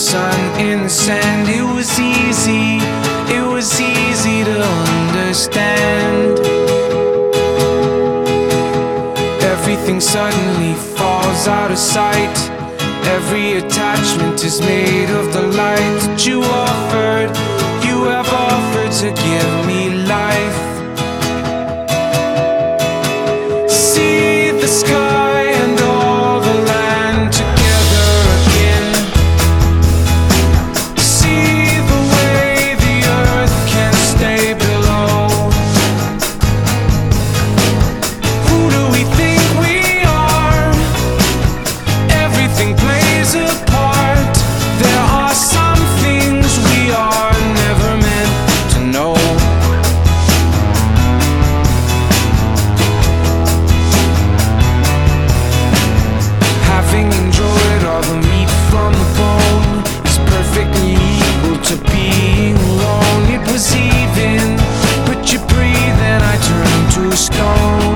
sun in the sand. It was easy to understand. Everything suddenly falls out of sight. Every attachment is made of the light that you have offered to give me life. See the sky and all the land together again. See the way the earth can stay below. Who do we think we are? Everything plays a part. There are some things we are never meant to know. Having enjoyed all the meat from the bone is perfectly equal to being alone. It was even, but you breathe and I turn to stone.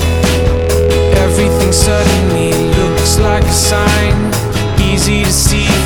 Everything suddenly looks like a sign, easy to see